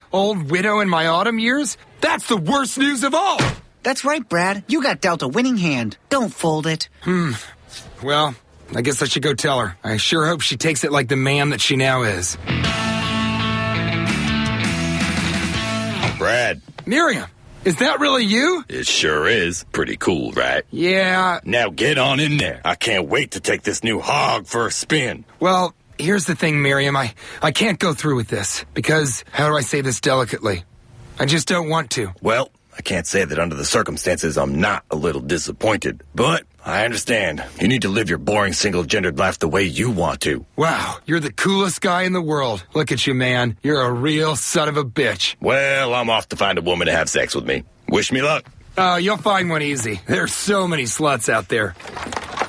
old widow in my autumn years? That's the worst news of all! That's right, Brad. You got dealt a winning hand. Don't fold it. Well, I guess I should go tell her. I sure hope she takes it like the man that she now is. Brad. Miriam, is that really you? It sure is. Pretty cool, right? Yeah. Now get on in there. I can't wait to take this new hog for a spin. Well, here's the thing, Miriam. I can't go through with this because, how do I say this delicately? I just don't want to. Well, I can't say that under the circumstances I'm not a little disappointed, but I understand. You need to live your boring single-gendered life the way you want to. Wow, you're the coolest guy in the world. Look at you, man. You're a real son of a bitch. Well, I'm off to find a woman to have sex with me. Wish me luck. Oh, you'll find one easy. There's so many sluts out there.